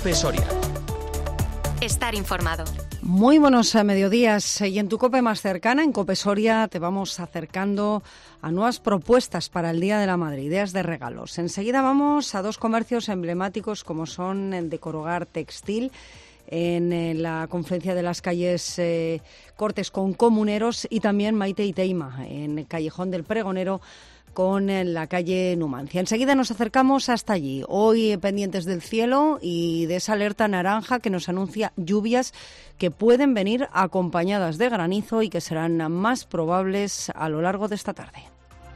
COPE Soria. Estar informado. Muy buenos mediodías. Y en tu COPE más cercana, en COPE Soria, te vamos acercando a nuevas propuestas para el Día de la Madre, ideas de regalos. Enseguida vamos a dos comercios emblemáticos como son el Decorogar Textil, en la confluencia de las calles Cortes con Comuneros, y también Maite y Teima, en el Callejón del Pregonero con la calle Numancia. Enseguida nos acercamos hasta allí. Hoy pendientes del cielo y de esa alerta naranja que nos anuncia lluvias que pueden venir acompañadas de granizo y que serán más probables a lo largo de esta tarde.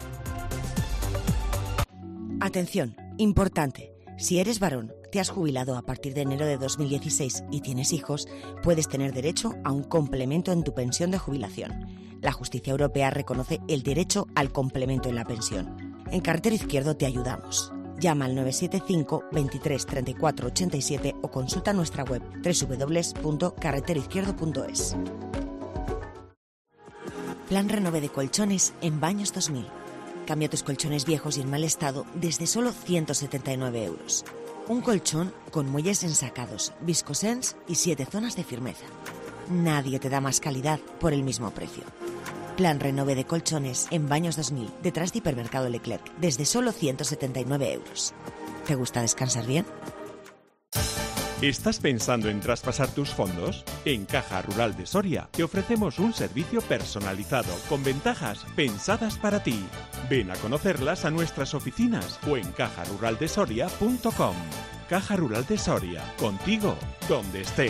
Atención, importante. Si eres varón, te has jubilado a partir de enero de 2016 y tienes hijos, puedes tener derecho a un complemento en tu pensión de jubilación. La justicia europea reconoce el derecho al complemento en la pensión. En Carretero Izquierdo te ayudamos. Llama al 975 23 34 87 o consulta nuestra web www.carreteroizquierdo.es. Plan Renove de colchones en Baños 2000. Cambia tus colchones viejos y en mal estado desde solo 179 euros. Un colchón con muelles ensacados, Viscosens y 7 zonas de firmeza. Nadie te da más calidad por el mismo precio. Plan Renove de colchones en Baños 2000, detrás de Hipermercado Leclerc, desde solo 179 euros. ¿Te gusta descansar bien? ¿Estás pensando en traspasar tus fondos? En Caja Rural de Soria te ofrecemos un servicio personalizado con ventajas pensadas para ti. Ven a conocerlas a nuestras oficinas o en cajaruraldesoria.com. Caja Rural de Soria, contigo donde estés.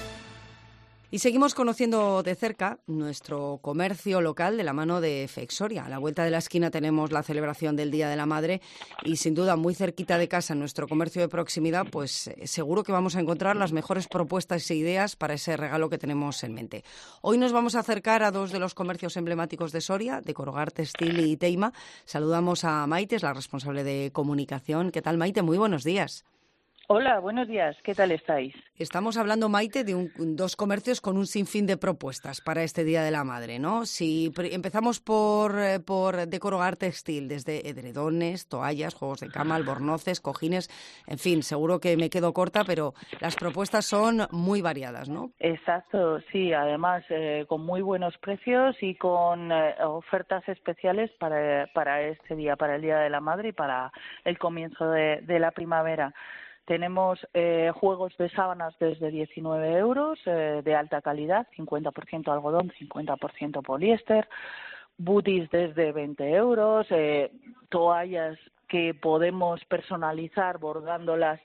Y seguimos conociendo de cerca nuestro comercio local de la mano de Fexoria. A la vuelta de la esquina tenemos la celebración del Día de la Madre y sin duda muy cerquita de casa, en nuestro comercio de proximidad, pues seguro que vamos a encontrar las mejores propuestas e ideas para ese regalo que tenemos en mente. Hoy nos vamos a acercar a dos de los comercios emblemáticos de Soria, Decorogar Textil y Teima. Saludamos a Maite, es la responsable de comunicación. ¿Qué tal, Maite? Muy buenos días. Hola, buenos días. ¿Qué tal estáis? Estamos hablando, Maite, de dos comercios con un sinfín de propuestas para este Día de la Madre, ¿no? Si empezamos por Decorogar Textil, desde edredones, toallas, juegos de cama, albornoces, cojines, en fin, seguro que me quedo corta, pero las propuestas son muy variadas, ¿no? Exacto, sí, además con muy buenos precios y con ofertas especiales para este día, para el Día de la Madre y para el comienzo de la primavera. Tenemos juegos de sábanas desde 19 euros, de alta calidad, 50% algodón, 50% poliéster, booties desde 20 euros, toallas que podemos personalizar bordándolas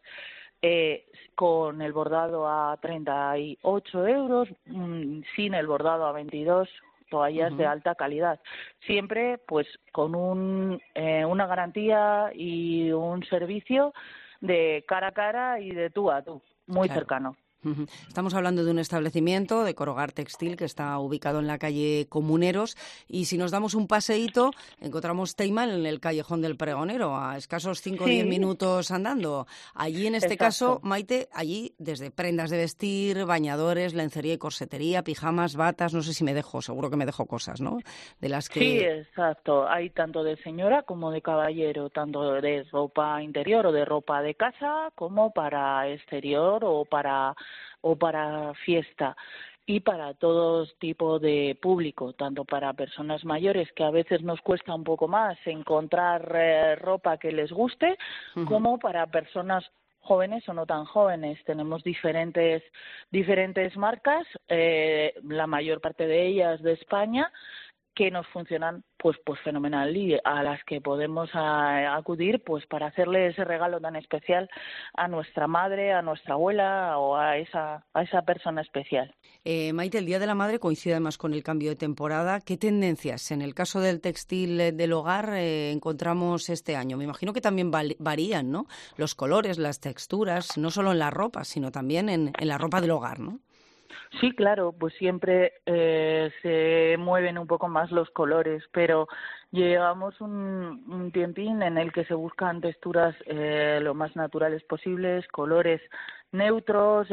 con el bordado a 38 euros, sin el bordado a 22, toallas de alta calidad. Siempre pues con una garantía y un servicio de cara a cara y de tú a tú, muy cercano. Estamos hablando de un establecimiento, Decorogar Textil, que está ubicado en la calle Comuneros, y si nos damos un paseíto, encontramos Teima en el Callejón del Pregonero, a escasos 5 o 10 minutos andando. Allí, en este caso, Maite, allí desde prendas de vestir, bañadores, lencería y corsetería, pijamas, batas, no sé si me dejo, seguro que me dejo cosas, ¿no? De las que... Sí, exacto. Hay tanto de señora como de caballero, tanto de ropa interior o de ropa de casa, como para exterior o para fiesta, y para todo tipo de público, tanto para personas mayores, que a veces nos cuesta un poco más encontrar ropa que les guste, como para personas jóvenes o no tan jóvenes. Tenemos diferentes marcas, la mayor parte de ellas de España, que nos funcionan pues fenomenal y a las que podemos acudir pues para hacerle ese regalo tan especial a nuestra madre, a nuestra abuela o a esa persona especial. Maite, el Día de la Madre coincide además con el cambio de temporada. ¿Qué tendencias en el caso del textil del hogar encontramos este año? Me imagino que también varían, ¿no? Los colores, las texturas, no solo en la ropa, sino también en la ropa del hogar, ¿no? Sí, claro, pues siempre se mueven un poco más los colores, pero llevamos un tiempín en el que se buscan texturas lo más naturales posibles, colores neutros,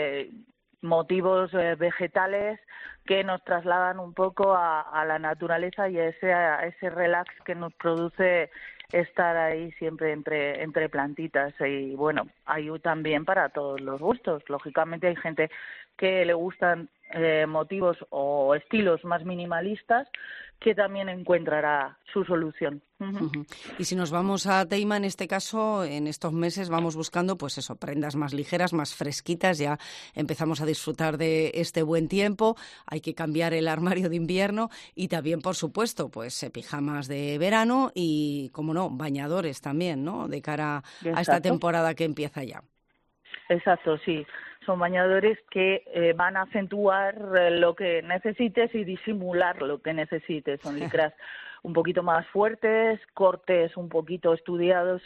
motivos vegetales que nos trasladan un poco a la naturaleza y a ese relax que nos produce estar ahí siempre entre plantitas. Y bueno, hay también para todos los gustos. Lógicamente hay gente que le gustan motivos o estilos más minimalistas, que también encontrará su solución. Y si nos vamos a Teima, en este caso, en estos meses vamos buscando, pues eso, prendas más ligeras, más fresquitas. Ya empezamos a disfrutar de este buen tiempo. Hay que cambiar el armario de invierno y también, por supuesto, pues pijamas de verano y, como no, bañadores también, ¿no? De cara a esta temporada que empieza ya. Exacto, sí. Son bañadores que van a acentuar lo que necesites y disimular lo que necesites. Son licras un poquito más fuertes, cortes un poquito estudiados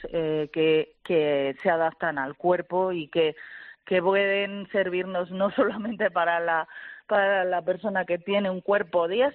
que se adaptan al cuerpo y que pueden servirnos no solamente para la persona que tiene un cuerpo 10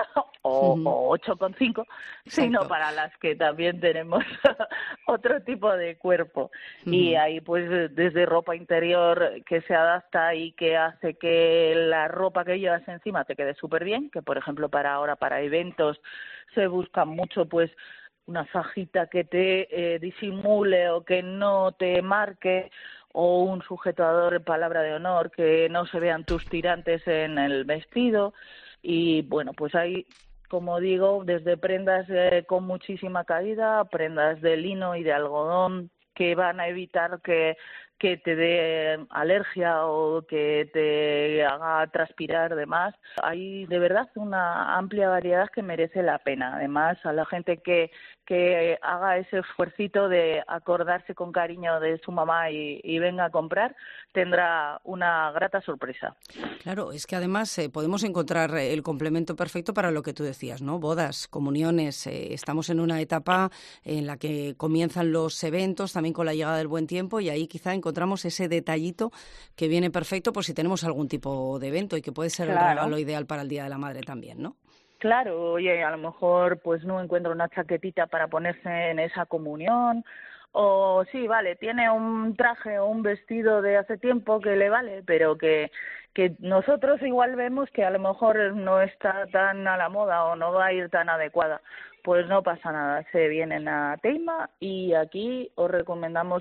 o 8,5, sino para las que también tenemos otro tipo de cuerpo. Y ahí pues desde ropa interior que se adapta y que hace que la ropa que llevas encima te quede súper bien, que por ejemplo para eventos se busca mucho pues una fajita que te disimule o que no te marque, o un sujetador en palabra de honor, que no se vean tus tirantes en el vestido. Y bueno, pues hay, como digo, desde prendas con muchísima caída, prendas de lino y de algodón que van a evitar que te dé alergia o que te haga transpirar de más. Hay de verdad una amplia variedad que merece la pena. Además, a la gente que haga ese esfuercito de acordarse con cariño de su mamá y venga a comprar, tendrá una grata sorpresa. Claro, es que además podemos encontrar el complemento perfecto para lo que tú decías, ¿no? Bodas, comuniones, estamos en una etapa en la que comienzan los eventos, también con la llegada del buen tiempo, y ahí quizá encontramos ese detallito que viene perfecto por si tenemos algún tipo de evento y que puede ser el regalo ideal para el Día de la Madre también, ¿no? Claro, oye, a lo mejor pues no encuentro una chaquetita para ponerse en esa comunión, o sí, vale, tiene un traje o un vestido de hace tiempo que le vale, pero que nosotros igual vemos que a lo mejor no está tan a la moda o no va a ir tan adecuada. Pues no pasa nada, se vienen a Teima y aquí os recomendamos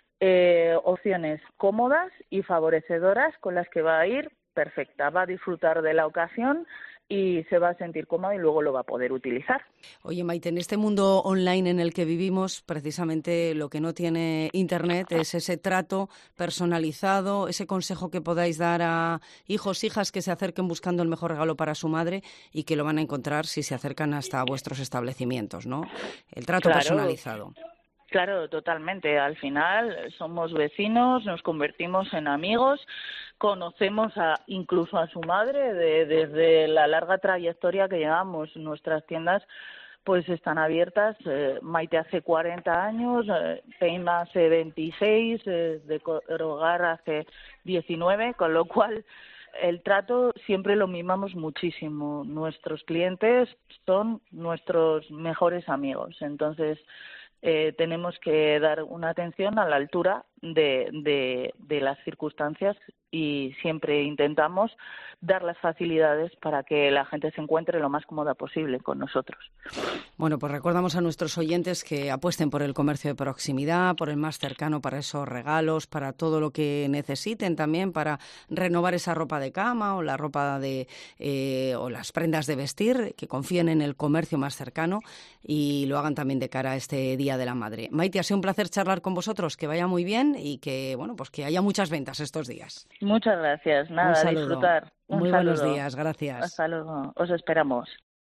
opciones cómodas y favorecedoras con las que va a ir perfecta, va a disfrutar de la ocasión y se va a sentir cómoda y luego lo va a poder utilizar. Oye, Maite, en este mundo online en el que vivimos, precisamente lo que no tiene Internet es ese trato personalizado, ese consejo que podáis dar a hijos, hijas que se acerquen buscando el mejor regalo para su madre y que lo van a encontrar si se acercan hasta vuestros establecimientos, ¿no? El trato personalizado. Claro, totalmente. Al final somos vecinos, nos convertimos en amigos, conocemos incluso a su madre desde la larga trayectoria que llevamos. Nuestras tiendas pues están abiertas. Maite hace 40 años, Teima hace 26, Decorar hace 19, con lo cual el trato siempre lo mimamos muchísimo. Nuestros clientes son nuestros mejores amigos, entonces tenemos que dar una atención a la altura de las circunstancias y siempre intentamos dar las facilidades para que la gente se encuentre lo más cómoda posible con nosotros. Bueno, pues recordamos a nuestros oyentes que apuesten por el comercio de proximidad, por el más cercano para esos regalos, para todo lo que necesiten también, para renovar esa ropa de cama o la ropa o las prendas de vestir, que confíen en el comercio más cercano y lo hagan también de cara a este Día de la Madre. Maite, ha sido un placer charlar con vosotros, que vaya muy bien y que, bueno, pues que haya muchas ventas estos días. Muchas gracias. Nada, a disfrutar. Muy buenos días, gracias. Hasta luego. Os esperamos.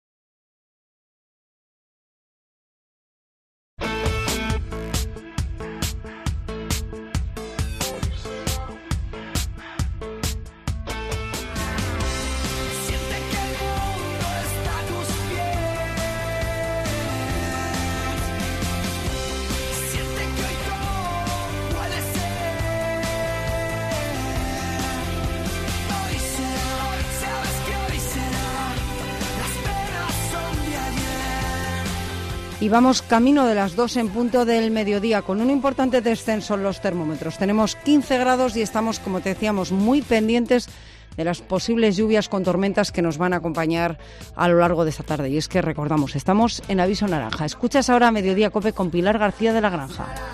Y vamos camino de las 2 en punto del mediodía, con un importante descenso en los termómetros. Tenemos 15 grados y estamos, como te decíamos, muy pendientes de las posibles lluvias con tormentas que nos van a acompañar a lo largo de esta tarde. Y es que recordamos, estamos en aviso naranja. Escuchas ahora Mediodía COPE con Pilar García de la Granja.